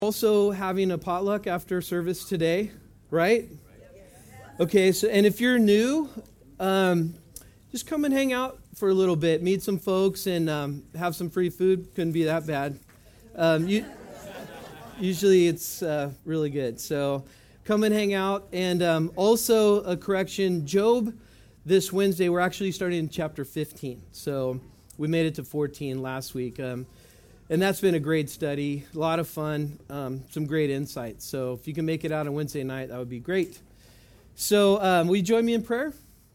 Also having a potluck after service today, right? Okay, so and if you're new, just come and hang out for a little bit, meet some folks, and have some free food. Couldn't be that bad. Usually it's really good. So come and hang out. And also a correction, Job, this Wednesday, we're actually starting in chapter 15. So we made it to 14 last week. And that's been a great study, a lot of fun, some great insights. So if you can make it out on Wednesday night, that would be great. So will you join me in prayer?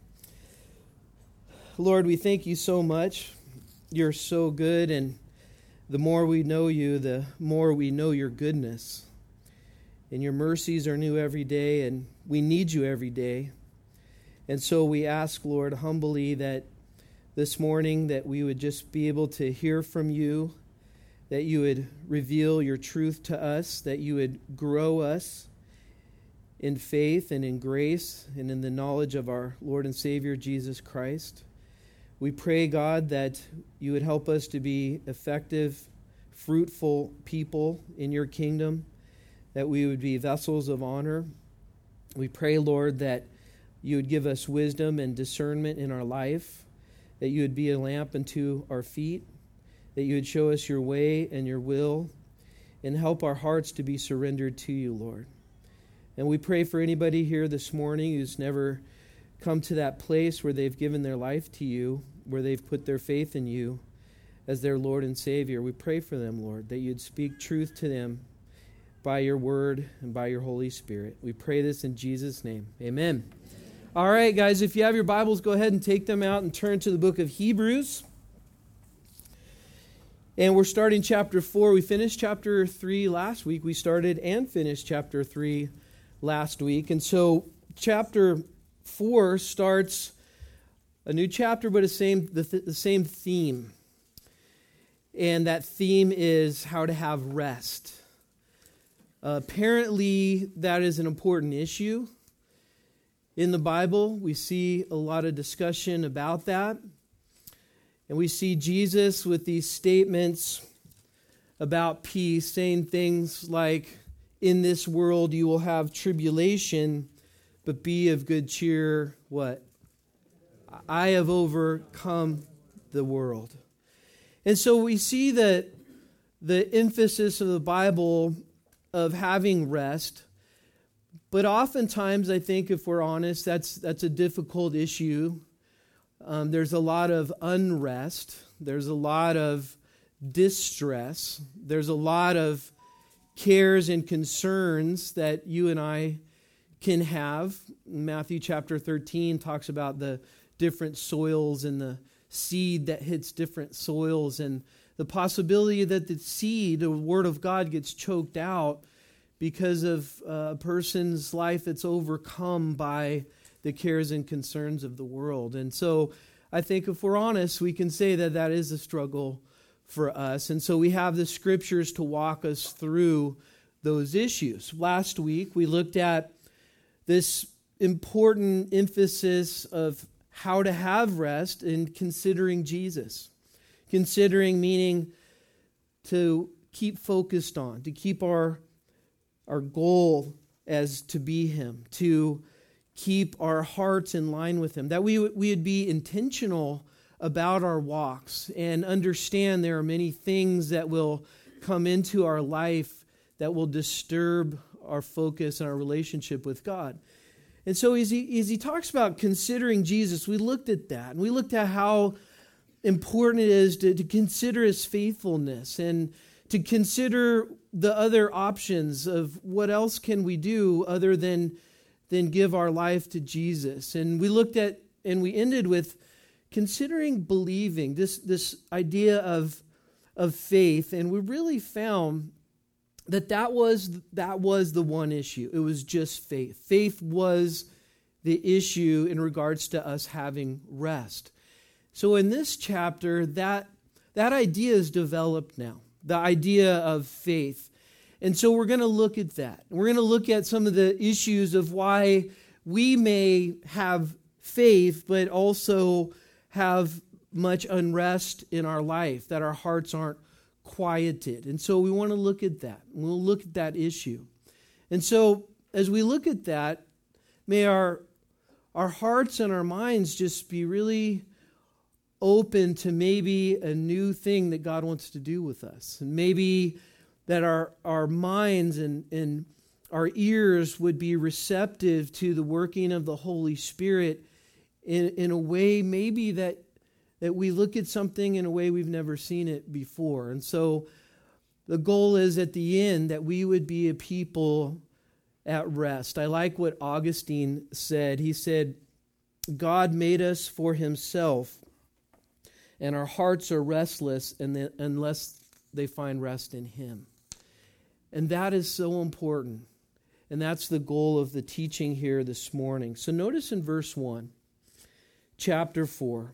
Lord, we thank you so much. You're so good, and the more we know you, the more we know your goodness. And your mercies are new every day, and we need you every day. And so we ask, Lord, humbly that this morning that we would just be able to hear from you, that you would reveal your truth to us, that you would grow us in faith and in grace and in the knowledge of our Lord and Savior, Jesus Christ. We pray, God, that you would help us to be effective, fruitful people in your kingdom, that we would be vessels of honor. We pray, Lord, that you would give us wisdom and discernment in our life, that you would be a lamp unto our feet, that you would show us your way and your will, and help our hearts to be surrendered to you, Lord. And we pray for anybody here this morning who's never come to that place where they've given their life to you, where they've put their faith in you as their Lord and Savior. We pray for them, Lord, that you'd speak truth to them by your word and by your Holy Spirit. We pray this in Jesus' name. Amen. All right, guys, if you have your Bibles, go ahead and take them out and turn to the book of Hebrews. And we're starting chapter 4. We finished chapter 3 last week. We started and finished chapter 3 last week. And so chapter 4 starts a new chapter, but the same theme. And that theme is how to have rest. Apparently, that is an important issue. In the Bible, we see a lot of discussion about that. And we see Jesus with these statements about peace, saying things like, in this world you will have tribulation, but be of good cheer, what? I have overcome the world. And so we see that the emphasis of the Bible of having rest, but oftentimes I think if we're honest, that's a difficult issue. There's a lot of unrest. There's a lot of distress. There's a lot of cares and concerns that you and I can have. Matthew chapter 13 talks about the different soils and the seed that hits different soils and the possibility that the seed, the Word of God, gets choked out because of a person's life that's overcome by the cares and concerns of the world. And so I think if we're honest, we can say that that is a struggle for us. And so we have the scriptures to walk us through those issues. Last week, we looked at this important emphasis of how to have rest in considering Jesus. Considering meaning to keep focused on, to keep our goal as to be Him, to keep our hearts in line with Him, that we would be intentional about our walks and understand there are many things that will come into our life that will disturb our focus and our relationship with God. And so as he talks about considering Jesus, we looked at that, and we looked at how important it is to consider His faithfulness and to consider the other options of what else can we do other than give our life to Jesus. And we looked at, and we ended with considering believing, this idea of faith, and we really found that was the one issue. It was just faith. Faith was the issue in regards to us having rest. So in this chapter, that idea is developed now, the idea of faith. And so we're going to look at that. We're going to look at some of the issues of why we may have faith, but also have much unrest in our life, that our hearts aren't quieted. And so we want to look at that. We'll look at that issue. And so as we look at that, may our hearts and our minds just be really open to maybe a new thing that God wants to do with us. And maybe that our minds and our ears would be receptive to the working of the Holy Spirit in a way maybe that we look at something in a way we've never seen it before. And so the goal is at the end that we would be a people at rest. I like what Augustine said. He said, God made us for himself, and our hearts are restless unless they find rest in him. And that is so important. And that's the goal of the teaching here this morning. So notice in verse 1, chapter 4.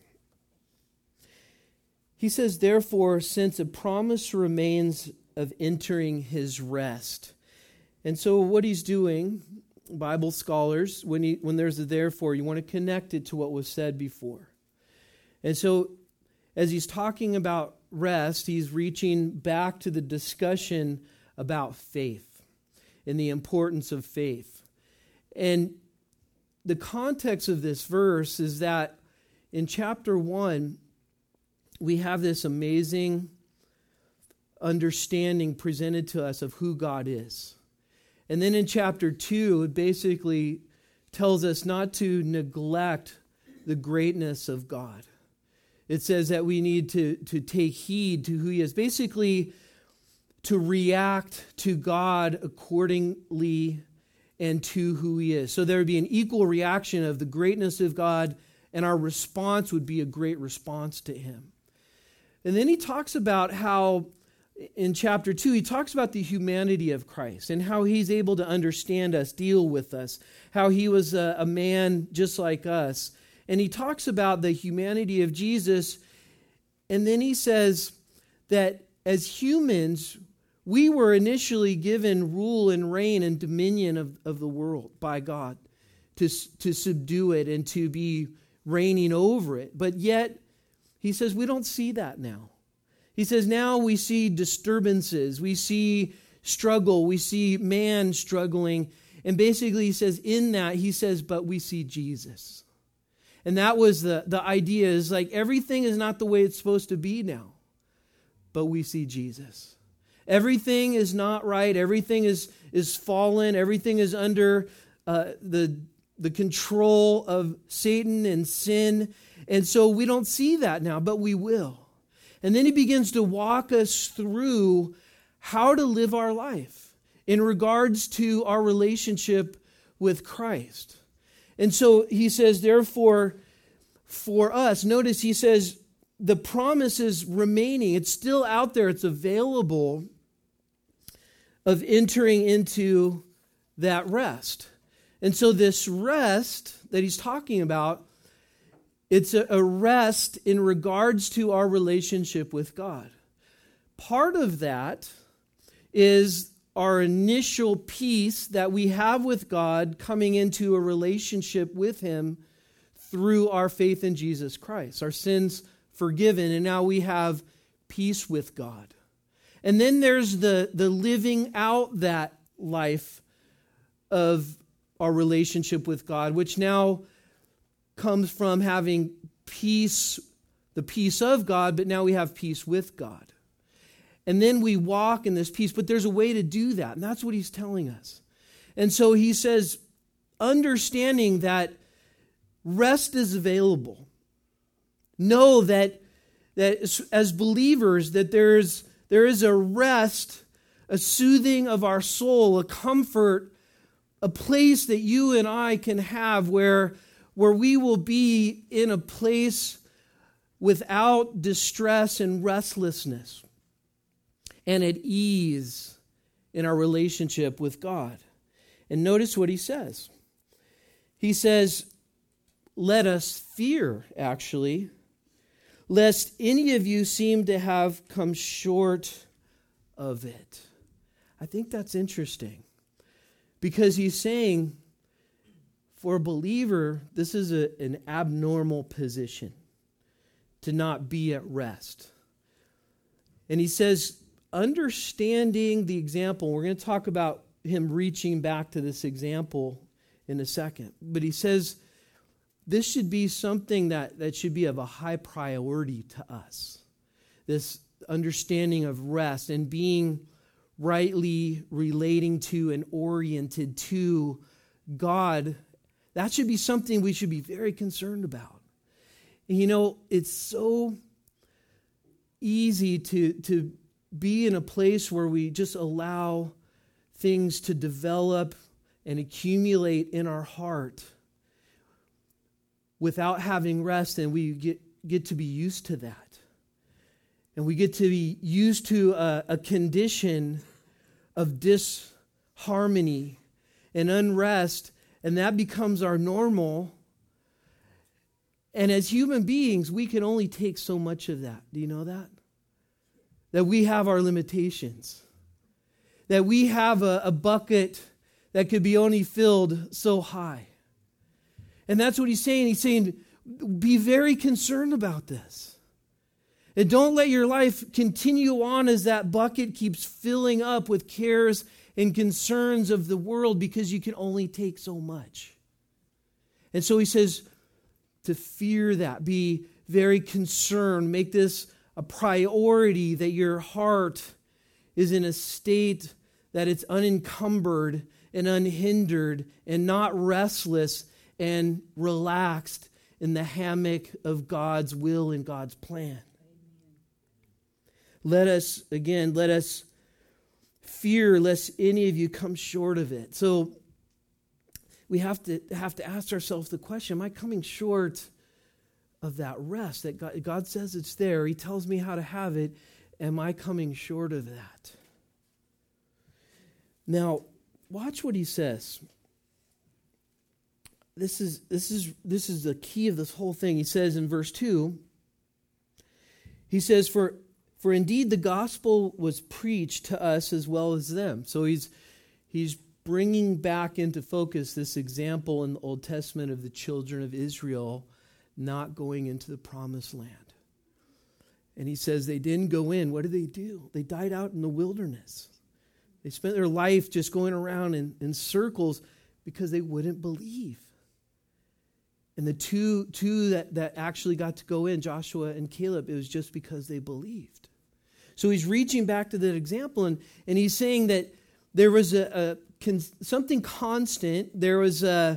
He says, therefore, since a promise remains of entering his rest. And so what he's doing, Bible scholars, when there's a therefore, you want to connect it to what was said before. And so as he's talking about rest, he's reaching back to the discussion about faith and the importance of faith. And the context of this verse is that in chapter 1, we have this amazing understanding presented to us of who God is. And then in chapter 2, it basically tells us not to neglect the greatness of God. It says that we need to take heed to who he is. Basically, to react to God accordingly and to who he is. So there would be an equal reaction of the greatness of God, and our response would be a great response to him. And then he talks about how, in chapter 2, he talks about the humanity of Christ and how he's able to understand us, deal with us, how he was a man just like us. And he talks about the humanity of Jesus, and then he says that as humans, we were initially given rule and reign and dominion of the world by God to subdue it and to be reigning over it. But yet, he says we don't see that now. He says now we see disturbances, we see struggle, we see man struggling. And basically he says in that, he says, but we see Jesus. And that was the idea, is like everything is not the way it's supposed to be now, but we see Jesus. Everything is not right. Everything is fallen. Everything is under the control of Satan and sin. And so we don't see that now, but we will. And then he begins to walk us through how to live our life in regards to our relationship with Christ. And so he says, therefore, for us, notice he says, the promise is remaining. It's still out there. It's available of entering into that rest. And so this rest that he's talking about, it's a rest in regards to our relationship with God. Part of that is our initial peace that we have with God coming into a relationship with him through our faith in Jesus Christ. Our sins forgiven, and now we have peace with God. And then there's the living out that life of our relationship with God, which now comes from having peace, the peace of God, but now we have peace with God. And then we walk in this peace, but there's a way to do that, and that's what he's telling us. And so he says, understanding that rest is available. Know that as believers, that there is a rest, a soothing of our soul, a comfort, a place that you and I can have where we will be in a place without distress and restlessness, and at ease in our relationship with God. And notice what he says. He says, let us fear, actually, lest any of you seem to have come short of it. I think that's interesting, because he's saying, for a believer, this is an abnormal position to not be at rest. And he says, understanding the example, we're going to talk about him reaching back to this example in a second. But he says this should be something that should be of a high priority to us. This understanding of rest and being rightly relating to and oriented to God, that should be something we should be very concerned about. And it's so easy to be in a place where we just allow things to develop and accumulate in our heart without having rest, and we get to be used to that. And we get to be used to a condition of disharmony and unrest, and that becomes our normal. And as human beings, we can only take so much of that. Do you know that? That we have our limitations. That we have a bucket that could be only filled so high. And that's what he's saying. He's saying, be very concerned about this. And don't let your life continue on as that bucket keeps filling up with cares and concerns of the world, because you can only take so much. And so he says to fear that, be very concerned, make this a priority, that your heart is in a state that it's unencumbered and unhindered and not restless and relaxed in the hammock of God's will and God's plan. Let us fear lest any of you come short of it. So we have to ask ourselves the question, am I coming short of that rest that God says it's there? He tells me how to have it. Am I coming short of that? Now, watch what he says. This is the key of this whole thing. He says in verse 2, he says, For indeed the gospel was preached to us as well as them. So he's bringing back into focus this example in the Old Testament of the children of Israel not going into the promised land. And he says they didn't go in. What did they do? They died out in the wilderness. They spent their life just going around in circles because they wouldn't believe. And the two that actually got to go in, Joshua and Caleb, it was just because they believed. So he's reaching back to that example, and he's saying that there was something constant. There was a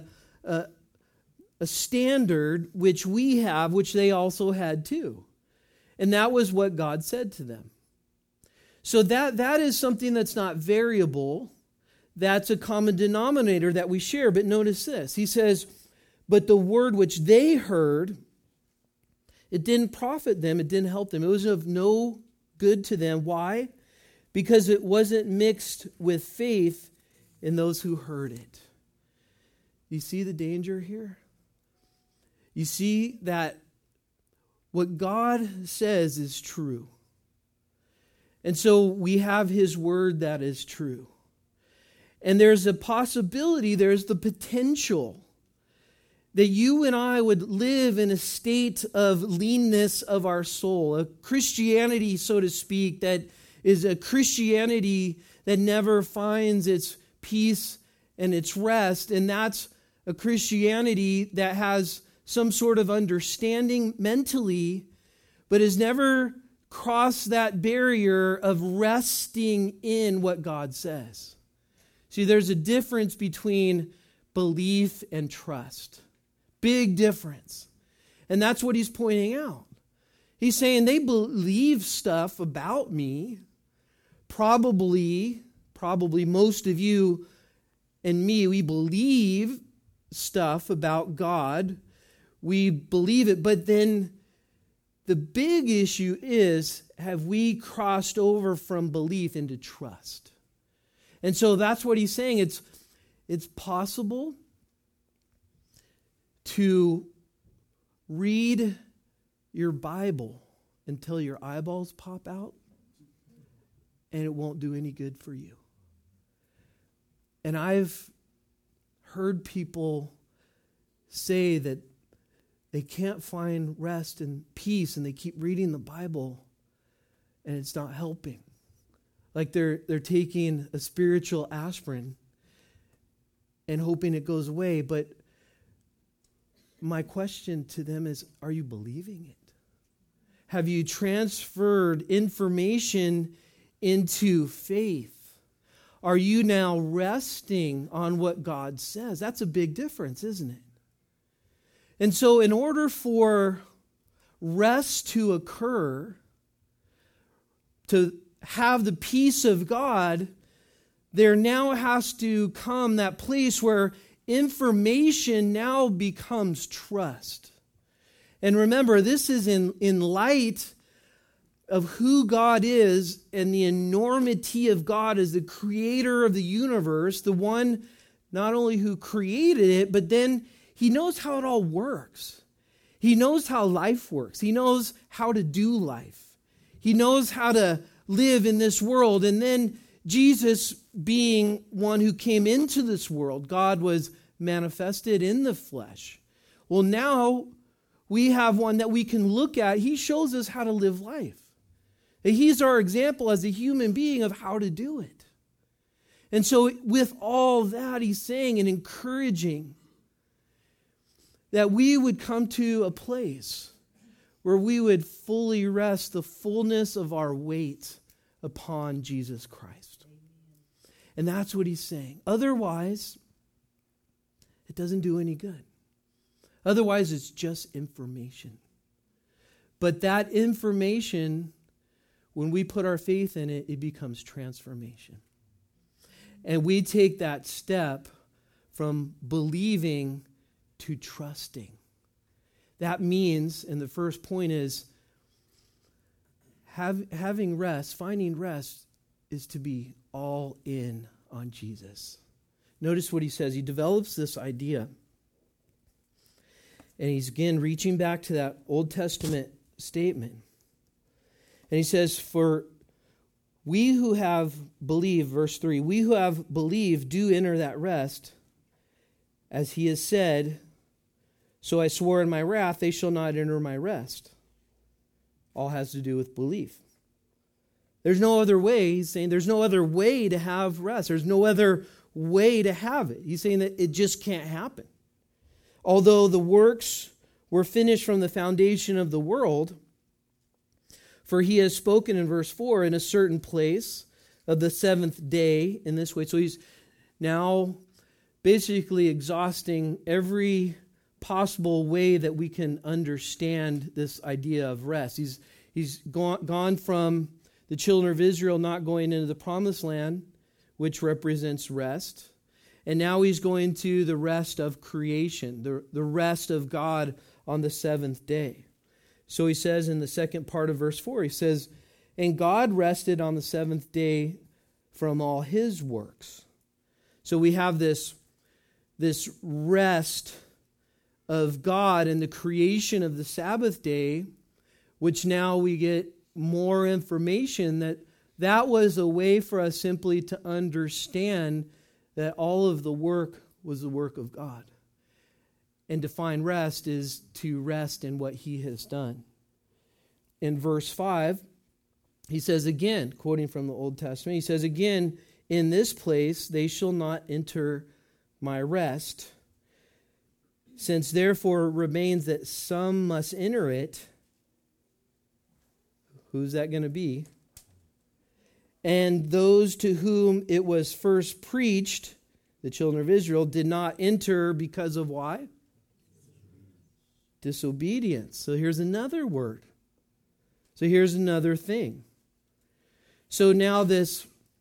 standard which we have, which they also had too. And that was what God said to them. So that is something that's not variable. That's a common denominator that we share. But notice this. He says, but the word which they heard, it didn't profit them. It didn't help them. It was of no good to them. Why? Because it wasn't mixed with faith in those who heard it. You see the danger here? You see that what God says is true. And so we have His word that is true. And there's a possibility, there's the potential that you and I would live in a state of leanness of our soul, a Christianity, so to speak, that is a Christianity that never finds its peace and its rest. And that's a Christianity that has some sort of understanding mentally, but has never crossed that barrier of resting in what God says. See, there's a difference between belief and trust. Big difference. And that's what he's pointing out. He's saying they believe stuff about me. Probably most of you and me, we believe stuff about God. We believe it, but then the big issue is, have we crossed over from belief into trust? And so that's what he's saying. It's possible to read your Bible until your eyeballs pop out, and it won't do any good for you. And I've heard people say that they can't find rest and peace, and they keep reading the Bible, and it's not helping. like they're taking a spiritual aspirin and hoping it goes away. But my question to them is, are you believing it? Have you transferred information into faith? Are you now resting on what God says? That's a big difference, isn't it? And so in order for rest to occur, to have the peace of God, there now has to come that place where information now becomes trust. And remember, this is in light of who God is and the enormity of God as the creator of the universe, the one not only who created it, but then he knows how it all works. He knows how life works. He knows how to do life. He knows how to live in this world. And then Jesus, being one who came into this world, God was manifested in the flesh. Well, now we have one that we can look at. He shows us how to live life. He's our example as a human being of how to do it. And so with all that, he's saying and encouraging that we would come to a place where we would fully rest the fullness of our weight upon Jesus Christ. And that's what he's saying. Otherwise, it doesn't do any good. Otherwise, it's just information. But that information, when we put our faith in it, it becomes transformation. And we take that step from believing to trusting. That means, and the first point is, having rest, finding rest, is to be all in on Jesus. Notice what he says. He develops this idea. And he's again reaching back to that Old Testament statement. And he says, for we who have believed, verse 3, we who have believed do enter that rest, as he has said, so I swore in my wrath, they shall not enter my rest. All has to do with belief. There's no other way. He's saying there's no other way to have rest. There's no other way to have it. He's saying that it just can't happen. Although the works were finished from the foundation of the world, for he has spoken in verse 4 in a certain place of the seventh day in this way. So he's now basically exhausting every possible way that we can understand this idea of rest. He's gone from the children of Israel not going into the promised land, which represents rest, and now he's going to the rest of creation, the rest of God on the seventh day. So he says in the second part of verse 4, he says, and God rested on the seventh day from all his works. So we have this rest of God and the creation of the Sabbath day, which now we get more information that was a way for us simply to understand that all of the work was the work of God. And to find rest is to rest in what he has done. In verse 5, he says again, quoting from the Old Testament, he says again, in this place they shall not enter my rest. Since therefore remains that some must enter it, who's that going to be? And those to whom it was first preached, the children of Israel, did not enter because of why? Disobedience. So here's another word. So here's another thing. So now this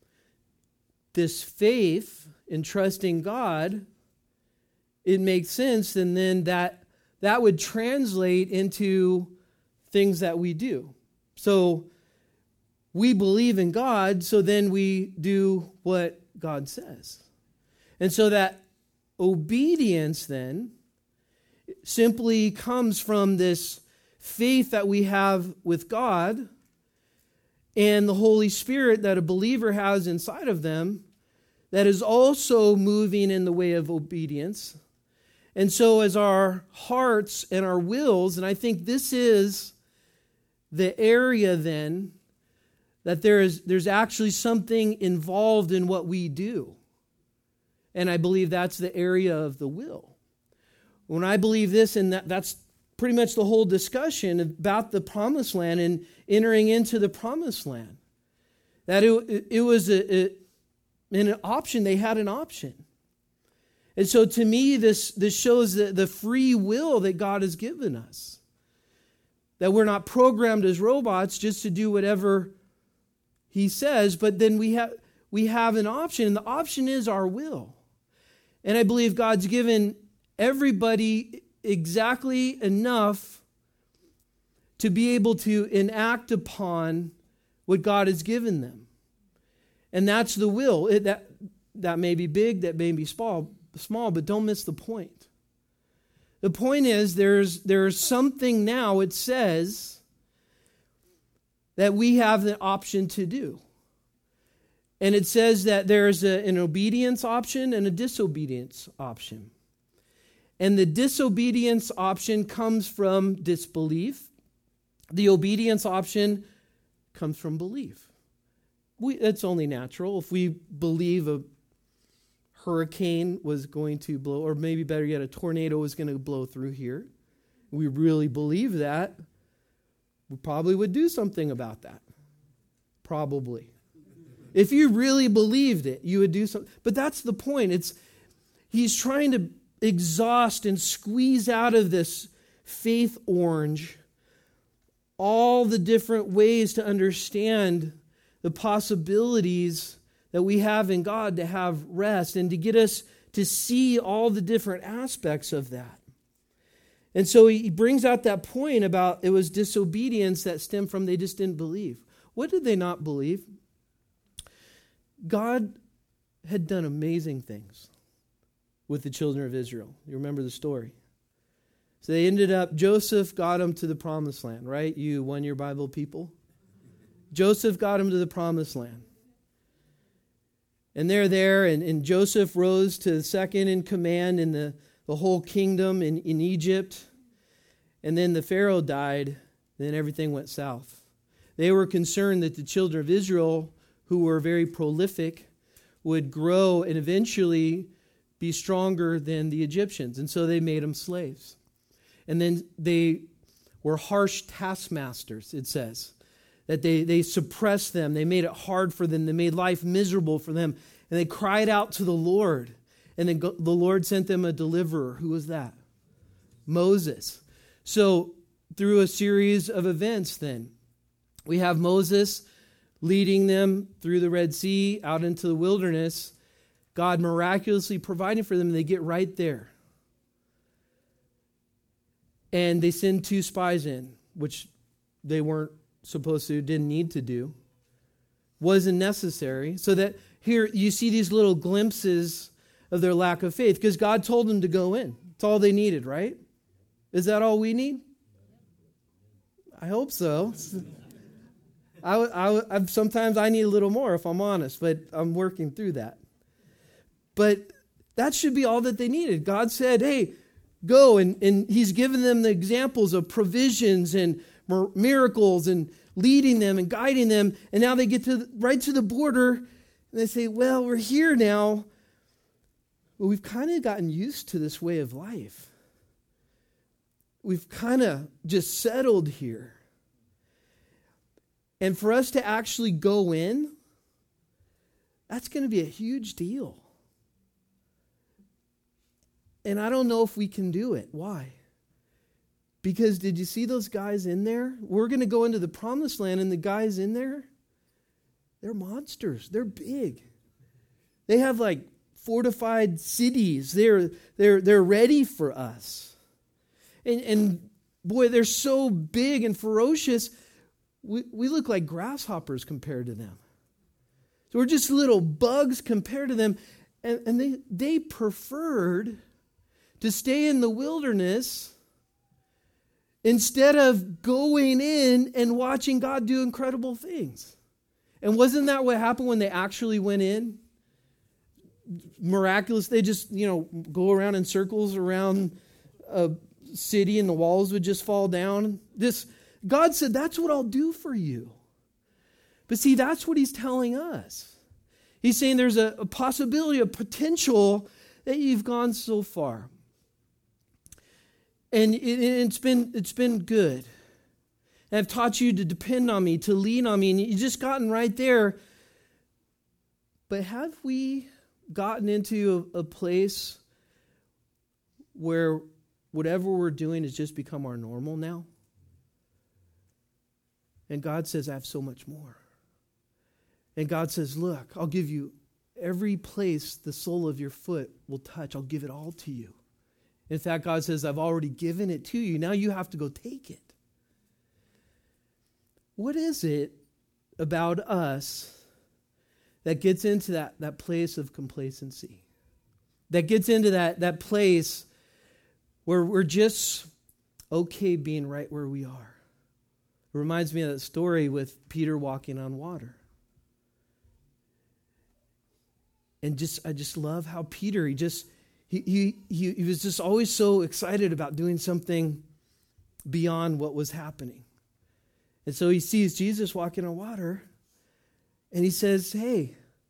faith in trusting God, it makes sense, and then that would translate into things that we do. So we believe in God, so then we do what God says. And so that obedience then simply comes from this faith that we have with God and the Holy Spirit that a believer has inside of them that is also moving in the way of obedience. And so as our hearts and our wills, and I think this is the area then that there's actually something involved in what we do. And I believe that's the area of the will. When I believe this, and that's pretty much the whole discussion about the promised land and entering into the promised land. That it was an option. They had an option. And so to me, this shows the free will that God has given us. That we're not programmed as robots just to do whatever He says, but then we have an option, and the option is our will. And I believe God's given everybody exactly enough to be able to enact upon what God has given them. And that's the will. That may be big, that may be small, but don't miss the point. The point is there's something now, it says, that we have the option to do. And it says that there's an obedience option and a disobedience option. And the disobedience option comes from disbelief. The obedience option comes from belief. It's only natural. If we believe a hurricane was going to blow, or maybe better yet, a tornado was going to blow through here, we really believe that, we probably would do something about that. Probably. If you really believed it, you would do something. But that's the point. He's trying to exhaust and squeeze out of this faith orange all the different ways to understand the possibilities that we have in God to have rest and to get us to see all the different aspects of that. And so he brings out that point about it was disobedience that stemmed from they just didn't believe. What did they not believe? God had done amazing things with the children of Israel. You remember the story. So they ended up, Joseph got them to the promised land, right? You one-year Bible people. Joseph got them to the promised land. And they're there, and Joseph rose to second in command in the whole kingdom in Egypt. And then the Pharaoh died, and then everything went south. They were concerned that the children of Israel, who were very prolific, would grow and eventually be stronger than the Egyptians. And so they made them slaves. And then they were harsh taskmasters, it says. That they suppressed them. They made it hard for them. They made life miserable for them. And they cried out to the Lord. And then the Lord sent them a deliverer. Who was that? Moses. So through a series of events then, we have Moses leading them through the Red Sea out into the wilderness. God miraculously providing for them. And they get right there. And they send 2 spies in, which they weren't supposed to, didn't need to do, wasn't necessary. So that here you see these little glimpses of their lack of faith because God told them to go in. It's all they needed, right? Is that all we need? I hope so. Sometimes I need a little more if I'm honest, but I'm working through that. But that should be all that they needed. God said, hey, go, and He's given them the examples of provisions and miracles and leading them and guiding them. And now they get right to the border and they say, well, we're here now. Well, we've kind of gotten used to this way of life. We've kind of just settled here. And for us to actually go in, that's going to be a huge deal. And I don't know if we can do it. Why? Because did you see those guys in there? We're going to go into the promised land, and the guys in there, they're monsters. They're big. They have like fortified cities. They're ready for us. And boy, they're so big and ferocious. We look like grasshoppers compared to them. So we're just little bugs compared to them. And they preferred to stay in the wilderness instead of going in and watching God do incredible things. And wasn't that what happened when they actually went in? Miraculous. They just, go around in circles around a city and the walls would just fall down. God said, that's what I'll do for you. But see, that's what he's telling us. He's saying there's a possibility, a potential that you've gone so far. And it's been good. And I've taught you to depend on me, to lean on me, and you've just gotten right there. But have we gotten into a place where whatever we're doing has just become our normal now? And God says, I have so much more. And God says, look, I'll give you every place the sole of your foot will touch. I'll give it all to you. In fact, God says, I've already given it to you. Now you have to go take it. What is it about us that gets into that place of complacency? That gets into that place where we're just okay being right where we are? It reminds me of that story with Peter walking on water. And I just love how Peter, he was just always so excited about doing something beyond what was happening. And so he sees Jesus walking on water, and he says, hey,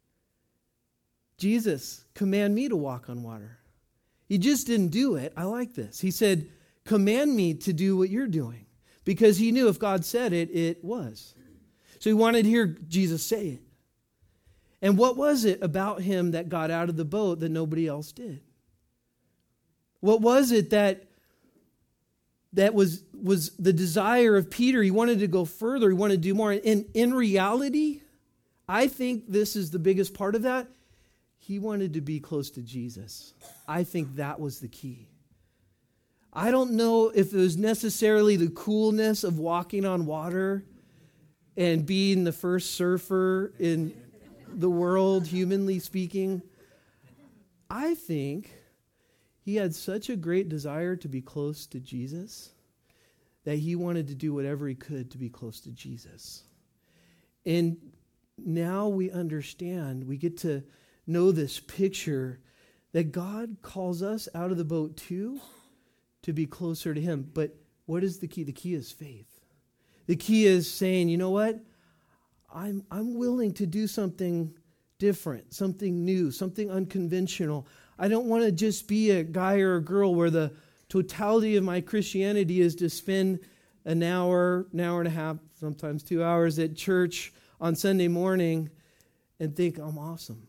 Jesus, command me to walk on water. He just didn't do it. I like this. He said, command me to do what you're doing. Because he knew if God said it, it was. So he wanted to hear Jesus say it. And what was it about him that got out of the boat that nobody else did? What was it that was the desire of Peter? He wanted to go further. He wanted to do more. And in reality, I think this is the biggest part of that. He wanted to be close to Jesus. I think that was the key. I don't know if it was necessarily the coolness of walking on water and being the first surfer in the world, humanly speaking. I think he had such a great desire to be close to Jesus that he wanted to do whatever he could to be close to Jesus. And now we understand, we get to know this picture that God calls us out of the boat too to be closer to him. But what is the key? The key is faith. The key is saying, you know what? I'm willing to do something different, something new, something unconventional. I don't want to just be a guy or a girl where the totality of my Christianity is to spend an hour and a half, sometimes 2 hours at church on Sunday morning and think I'm awesome.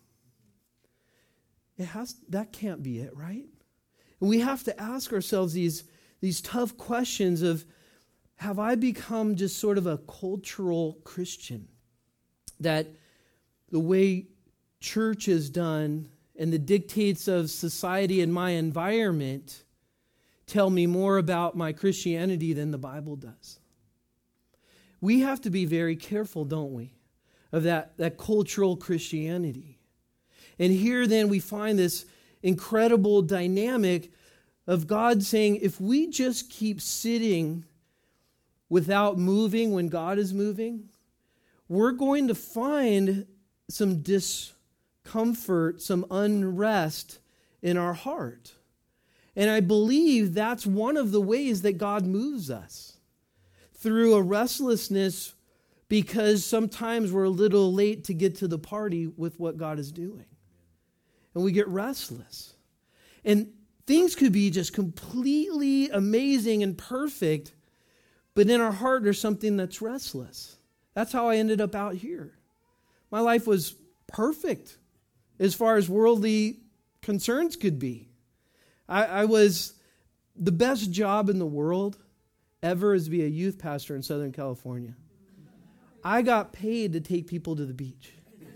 That can't be it, right? And we have to ask ourselves these tough questions of, have I become just sort of a cultural Christian? That the way church is done and the dictates of society and my environment tell me more about my Christianity than the Bible does. We have to be very careful, don't we, of that cultural Christianity. And here then we find this incredible dynamic of God saying, if we just keep sitting without moving when God is moving, we're going to find some discomfort, some unrest in our heart. And I believe that's one of the ways that God moves us, through a restlessness, because sometimes we're a little late to get to the party with what God is doing. And we get restless. And things could be just completely amazing and perfect, but in our heart there's something that's restless. That's how I ended up out here. My life was perfect as far as worldly concerns could be. I was, the best job in the world ever is to be a youth pastor in Southern California. I got paid to take people to the beach.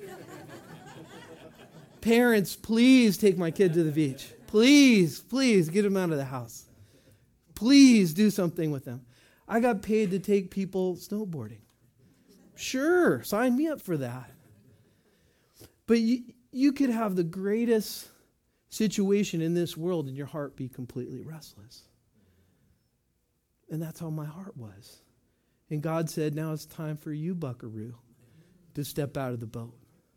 Parents, please take my kid to the beach. Please get them out of the house. Please do something with them. I got paid to take people snowboarding. Sure, sign me up for that. But you could have the greatest situation in this world and your heart be completely restless. And that's how my heart was. And God said, now it's time for you, buckaroo, to step out of the boat.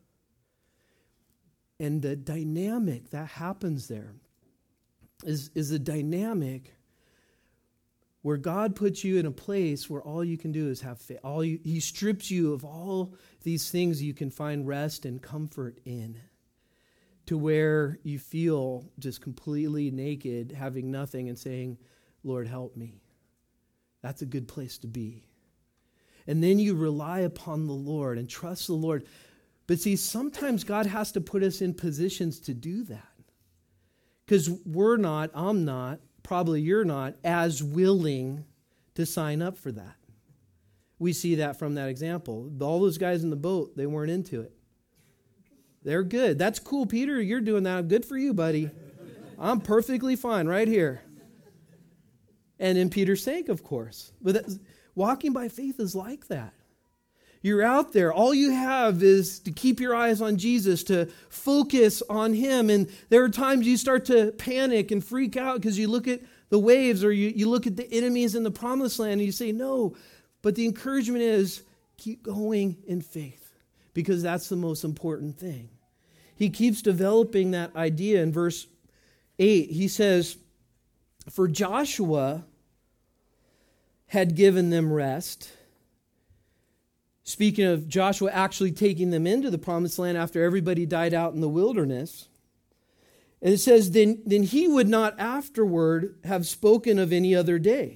And the dynamic that happens there is a dynamic where God puts you in a place where all you can do is have faith. He strips you of all these things you can find rest and comfort in, to where you feel just completely naked, having nothing, and saying, Lord, help me. That's a good place to be. And then you rely upon the Lord and trust the Lord. But see, sometimes God has to put us in positions to do that. Because I'm not, probably you're not, as willing to sign up for that. We see that from that example. All those guys in the boat, they weren't into it. They're good. That's cool, Peter. You're doing that. Good for you, buddy. I'm perfectly fine right here. And in Peter's sake, of course. But walking by faith is like that. You're out there. All you have is to keep your eyes on Jesus, to focus on Him. And there are times you start to panic and freak out because you look at the waves, or you look at the enemies in the promised land and you say, no. But the encouragement is keep going in faith, because that's the most important thing. He keeps developing that idea in verse 8. He says, for Joshua had given them rest. Speaking of Joshua actually taking them into the promised land after everybody died out in the wilderness. And it says, then he would not afterward have spoken of any other day.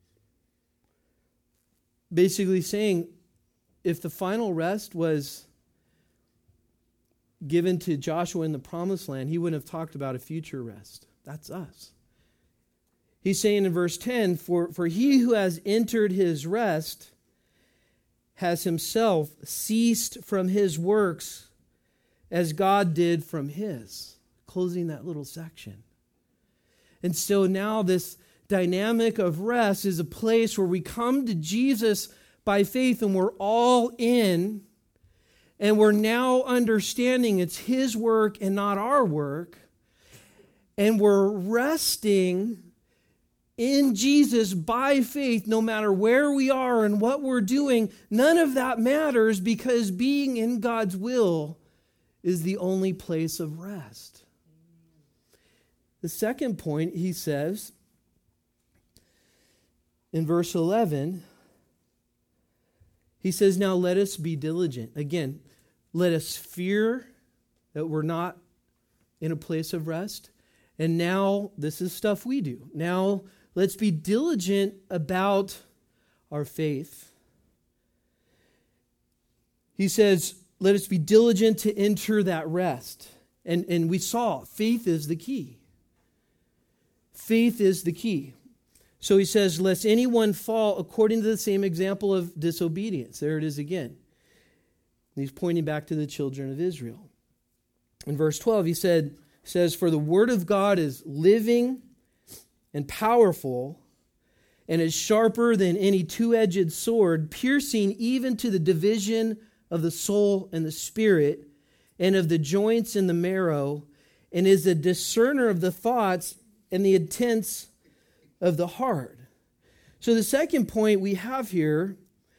Basically saying, if the final rest was given to Joshua in the promised land, he wouldn't have talked about a future rest. That's us. He's saying in verse 10, for he who has entered his rest has himself ceased from his works as God did from his. Closing that little section. And so now this dynamic of rest is a place where we come to Jesus by faith and we're all in, and we're now understanding it's His work and not our work, and we're resting in Jesus by faith, no matter where we are and what we're doing. None of that matters, because being in God's will is the only place of rest. The second point, he says, in verse 11, he says, now let us be diligent. Again, let us fear that we're not in a place of rest. And now, this is stuff we do. Now, let's be diligent about our faith. He says, let us be diligent to enter that rest. And we saw, faith is the key. Faith is the key. So he says, lest anyone fall according to the same example of disobedience. There it is again. And he's pointing back to the children of Israel. In verse 12, he says, for the word of God is living and powerful, and is sharper than any two-edged sword, piercing even to the division of the soul and the spirit, and of the joints and the marrow, and is a discerner of the thoughts and the intents of the heart. So the second point we have here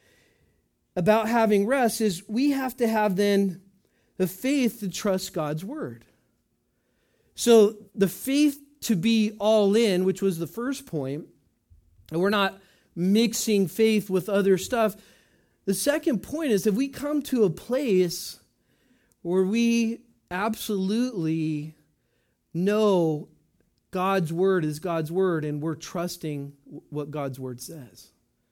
about having rest is we have to have then the faith to trust God's word. So the faith to be all in, which was the first point, and we're not mixing faith with other stuff. The second point is if we come to a place where we absolutely know God's word is God's word and we're trusting what God's word says.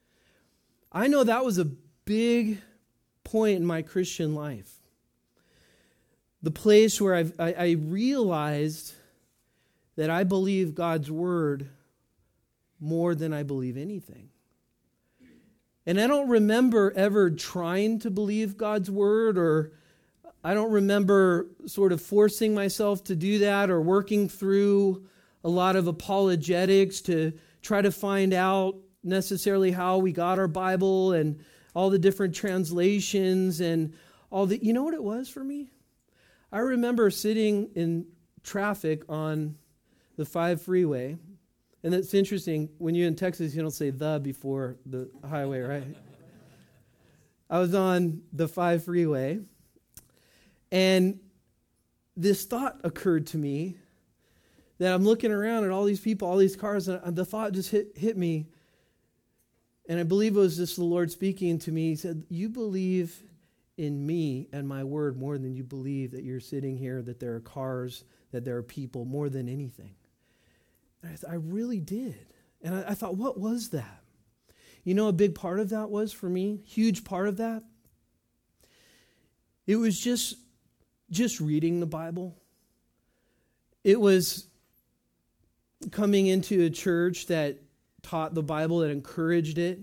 I know that was a big point in my Christian life. The place where I realized that I believe God's word more than I believe anything. And I don't remember ever trying to believe God's word, or I don't remember sort of forcing myself to do that, or working through a lot of apologetics to try to find out necessarily how we got our Bible and all the different translations and all the, you know what it was for me? I remember sitting in traffic on the 5 freeway, and it's interesting, when you're in Texas, you don't say the before the highway, right? I was on the 5 freeway, and this thought occurred to me that I'm looking around at all these people, all these cars, and the thought just hit me. And I believe it was just the Lord speaking to me. He said, you believe in me and my word more than you believe that you're sitting here, that there are cars, that there are people, more than anything. And I really did. And I thought, what was that? You know, a big part of that was for me, huge part of that. It was just reading the Bible. It was coming into a church that taught the Bible, that encouraged it.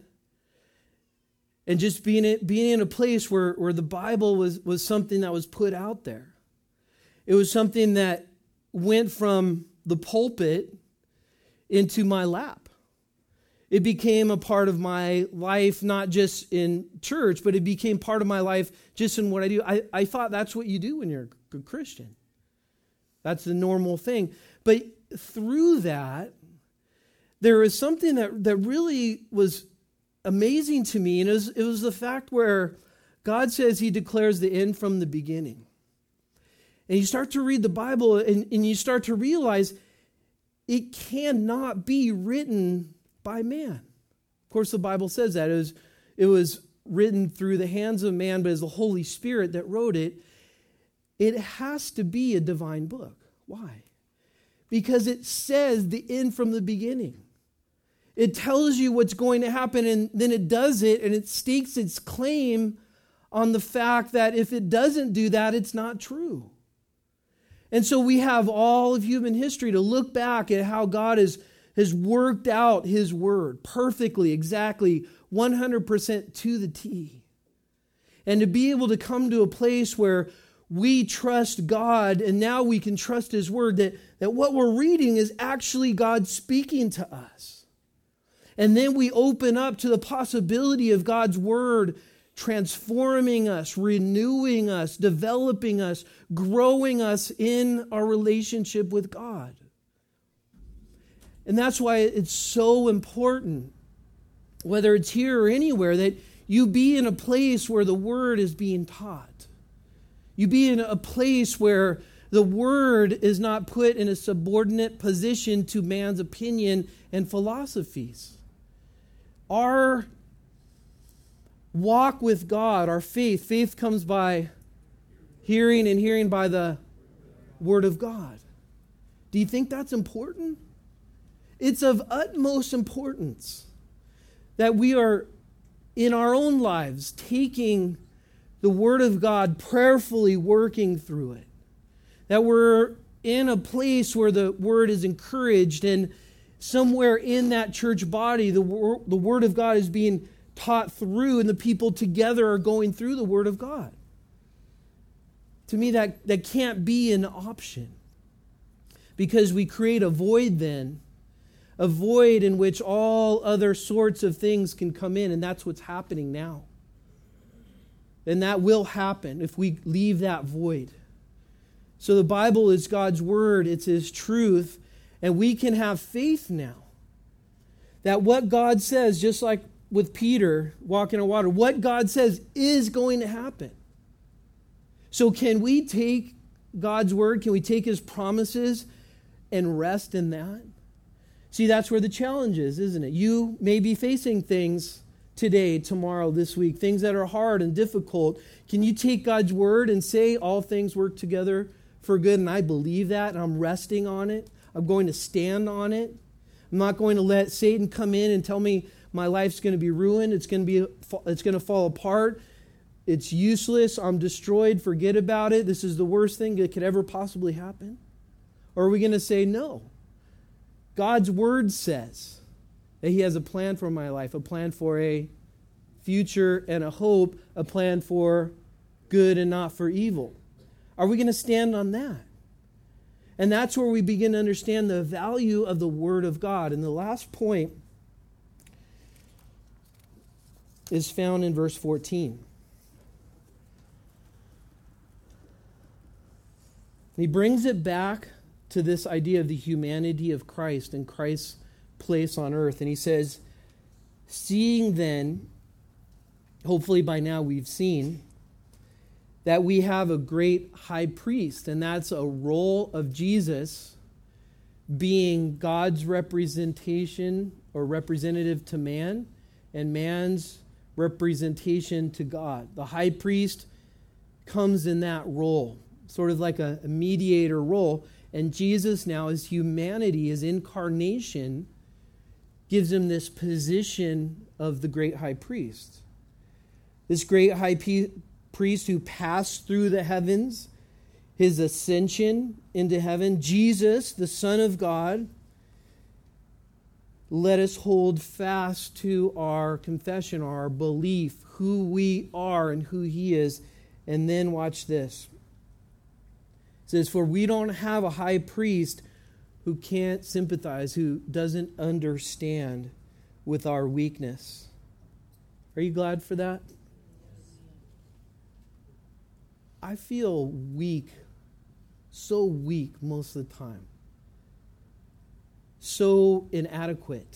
And just being in a place where the Bible was something that was put out there. It was something that went from the pulpit into my lap. It became a part of my life, not just in church, but it became part of my life just in what I do. I thought that's what you do when you're a Christian. That's the normal thing. But through that, there was something that really was amazing to me, and it was the fact where God says he declares the end from the beginning. And you start to read the Bible, and you start to realize it cannot be written by man. Of course, the Bible says that. It was written through the hands of man, but it's the Holy Spirit that wrote it. It has to be a divine book. Why? Because it says the end from the beginning. It tells you what's going to happen, and then it does it, and it stakes its claim on the fact that if it doesn't do that, it's not true. And so we have all of human history to look back at how God has worked out his word perfectly, exactly, 100% to the T. And to be able to come to a place where we trust God, and now we can trust his word, that what we're reading is actually God speaking to us. And then we open up to the possibility of God's word transforming us, renewing us, developing us, growing us in our relationship with God. And that's why it's so important, whether it's here or anywhere, that you be in a place where the word is being taught. You be in a place where the word is not put in a subordinate position to man's opinion and philosophies. Our walk with God, our faith comes by hearing, and hearing by the word of God. Do you think that's important? It's of utmost importance that we are in our own lives taking the word of God, prayerfully working through it. That we're in a place where the word is encouraged, and somewhere in that church body, the word of God is being taught through, and the people together are going through the word of God. To me, that can't be an option, because we create a void then, a void in which all other sorts of things can come in, and that's what's happening now. And that will happen if we leave that void. So the Bible is God's word, it's his truth, and we can have faith now that what God says, just like with Peter walking on water, what God says is going to happen. So can we take God's word, can we take his promises and rest in that? See, that's where the challenge is, isn't it? You may be facing things today, tomorrow, this week, things that are hard and difficult. Can you take God's word and say all things work together for good? And I believe that, and I'm resting on it. I'm going to stand on it. I'm not going to let Satan come in and tell me my life's going to be ruined. It's going to fall apart. It's useless. I'm destroyed. Forget about it. This is the worst thing that could ever possibly happen. Or are we going to say no? God's word says that he has a plan for my life, a plan for a future and a hope, a plan for good and not for evil. Are we going to stand on that? And that's where we begin to understand the value of the word of God. And the last point is found in verse 14. He brings it back to this idea of the humanity of Christ and Christ's place on earth. And he says, seeing then, hopefully by now we've seen, that we have a great high priest, and that's a role of Jesus being God's representation or representative to man and man's representation to God. The high priest comes in that role, sort of like a mediator role. And Jesus now, as humanity, his incarnation, gives him this position of the great high priest. This great high priest who passed through the heavens, his ascension into heaven, Jesus, the Son of God, let us hold fast to our confession, our belief, who we are and who he is. And then watch this. It says, for we don't have a high priest who can't sympathize, who doesn't understand with our weakness. Are you glad for that? I feel weak, so weak most of the time. So inadequate.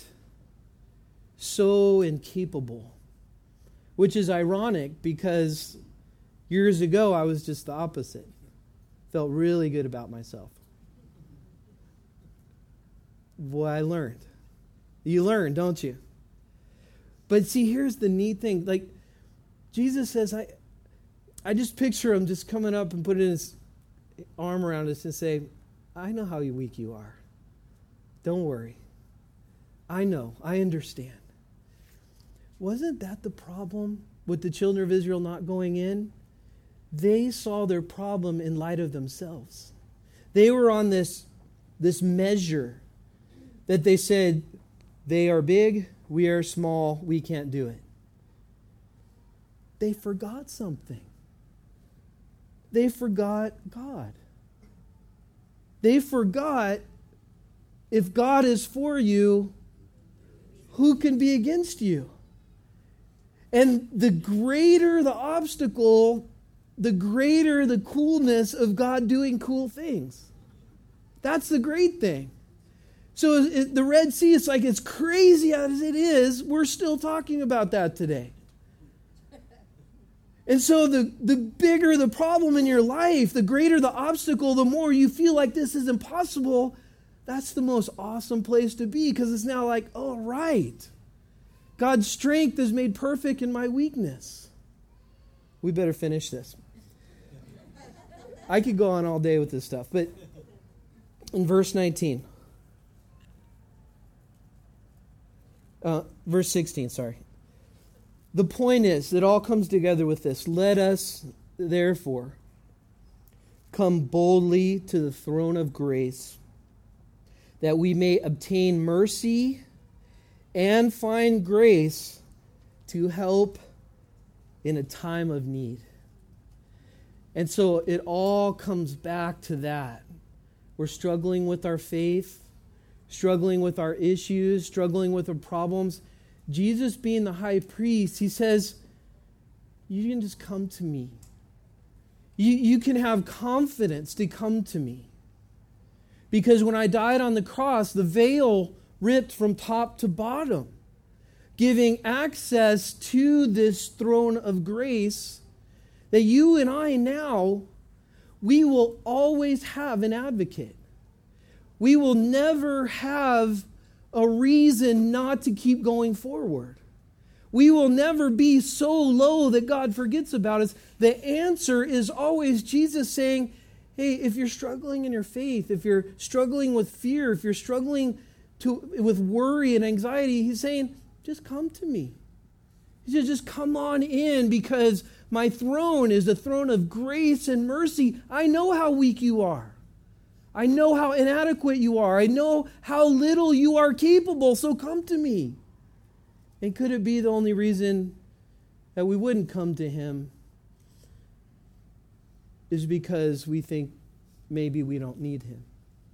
So incapable. Which is ironic because years ago I was just the opposite. Felt really good about myself. Boy, I learned. You learn, don't you? But see, here's the neat thing. Like, Jesus says, I just picture him just coming up and putting his arm around us and say, I know how weak you are. Don't worry. I know. I understand. Wasn't that the problem with the children of Israel not going in? They saw their problem in light of themselves. They were on this measure that they said, they are big, we are small, we can't do it. They forgot something. They forgot God. They forgot, if God is for you, who can be against you? And the greater the obstacle, the greater the coolness of God doing cool things. That's the great thing. So the Red Sea, it's like, as crazy as it is, we're still talking about that today. And so the bigger the problem in your life, the greater the obstacle, the more you feel like this is impossible, that's the most awesome place to be, because it's now like, oh, right. God's strength is made perfect in my weakness. We better finish this. I could go on all day with this stuff, but in verse 19, verse 16, sorry. The point is, it all comes together with this. Let us, therefore, come boldly to the throne of grace, that we may obtain mercy and find grace to help in a time of need. And so it all comes back to that. We're struggling with our faith, struggling with our issues, struggling with our problems. Jesus, being the high priest, he says, you can just come to me. You can have confidence to come to me. Because when I died on the cross, the veil ripped from top to bottom, giving access to this throne of grace that you and I now, we will always have an advocate. We will never have a reason not to keep going forward. We will never be so low that God forgets about us. The answer is always Jesus saying, hey, if you're struggling in your faith, if you're struggling with fear, if you're struggling with worry and anxiety, he's saying, just come to me. He says, just come on in, because my throne is a throne of grace and mercy. I know how weak you are. I know how inadequate you are. I know how little you are capable, so come to me. And could it be the only reason that we wouldn't come to him is because we think maybe we don't need him?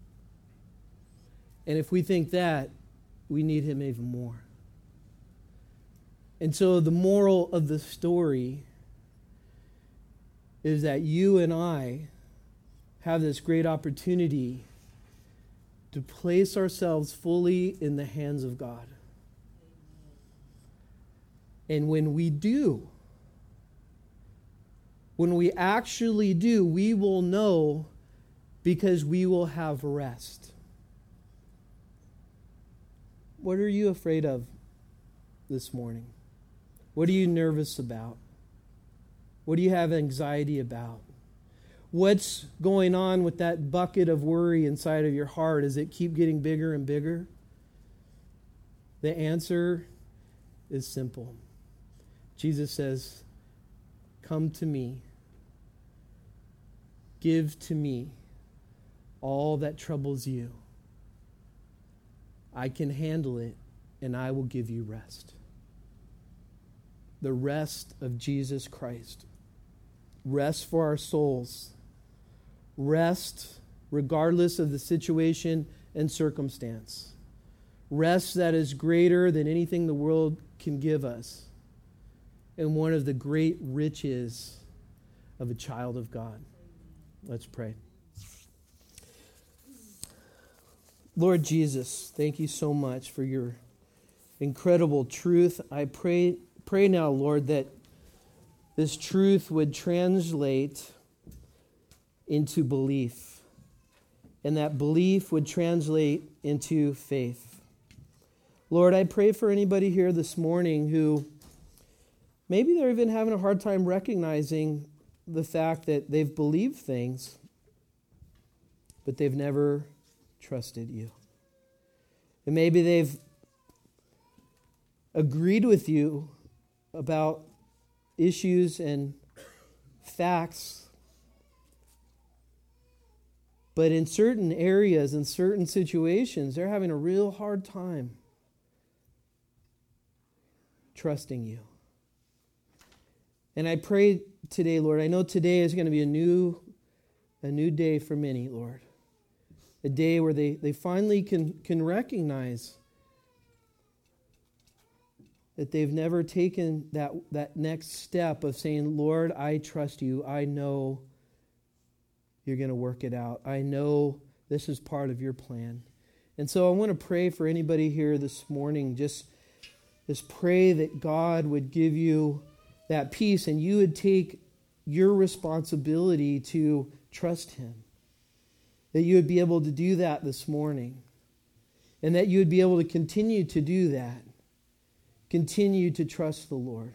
And if we think that, we need him even more. And so the moral of the story is that you and I have this great opportunity to place ourselves fully in the hands of God. And when we do, when we actually do, we will know, because we will have rest. What are you afraid of this morning? What are you nervous about? What do you have anxiety about? What's going on with that bucket of worry inside of your heart? Does it keep getting bigger and bigger? The answer is simple. Jesus says, "Come to me. Give to me all that troubles you. I can handle it, and I will give you rest." The rest of Jesus Christ. Rest for our souls. Rest regardless of the situation and circumstance. Rest that is greater than anything the world can give us. And one of the great riches of a child of God. Let's pray. Lord Jesus, thank you so much for your incredible truth. I pray now, Lord, that this truth would translate into belief, and that belief would translate into faith. Lord, I pray for anybody here this morning who maybe they're even having a hard time recognizing the fact that they've believed things, but they've never trusted you. And maybe they've agreed with you about issues and facts, but in certain areas, in certain situations, they're having a real hard time trusting you. And I pray today, Lord, I know today is going to be a new day for many, Lord. A day where they finally can recognize that they've never taken that next step of saying, Lord, I trust you. I know you're going to work it out. I know this is part of your plan. And so I want to pray for anybody here this morning. Just pray that God would give you that peace and you would take your responsibility to trust him. That you would be able to do that this morning. And that you would be able to continue to do that. Continue to trust the Lord.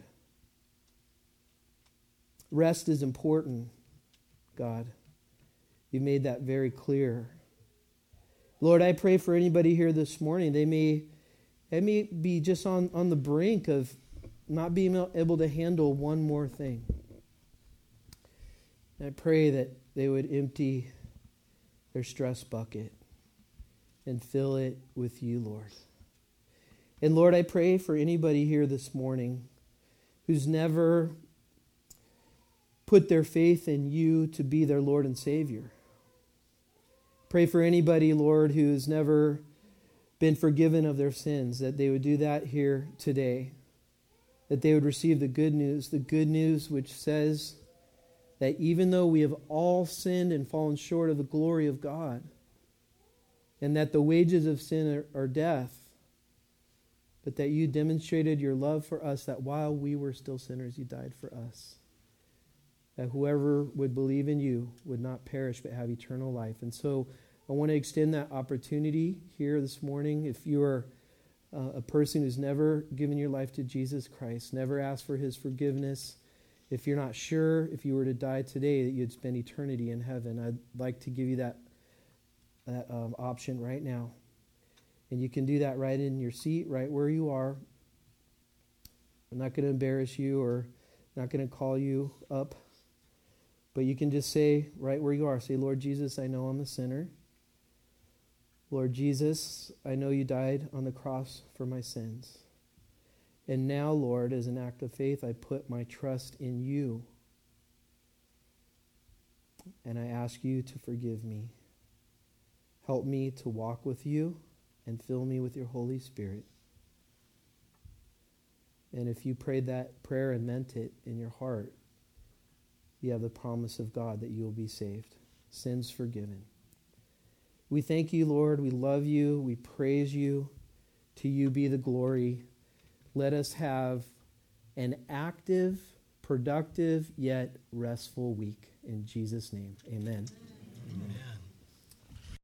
Rest is important, God. You made that very clear. Lord, I pray for anybody here this morning. They may be just on the brink of not being able to handle one more thing. And I pray that they would empty their stress bucket and fill it with you, Lord. And Lord, I pray for anybody here this morning who's never put their faith in you to be their Lord and Savior. Pray for anybody, Lord, who's never been forgiven of their sins, that they would do that here today. That they would receive the good news which says that even though we have all sinned and fallen short of the glory of God, and that the wages of sin are death, but that you demonstrated your love for us, that while we were still sinners, you died for us. That whoever would believe in you would not perish but have eternal life. And so I want to extend that opportunity here this morning. If you are a person who's never given your life to Jesus Christ, never asked for his forgiveness, if you're not sure if you were to die today that you'd spend eternity in heaven, I'd like to give you that option right now. And you can do that right in your seat, right where you are. I'm not going to embarrass you or not going to call you up. But you can just say right where you are, say, Lord Jesus, I know I'm a sinner. Lord Jesus, I know you died on the cross for my sins. And now, Lord, as an act of faith, I put my trust in you. And I ask you to forgive me. Help me to walk with you and fill me with your Holy Spirit. And if you prayed that prayer and meant it in your heart, you have the promise of God that you will be saved. Sins forgiven. We thank you, Lord. We love you. We praise you. To you be the glory. Let us have an active, productive, yet restful week. In Jesus' name, amen. Amen.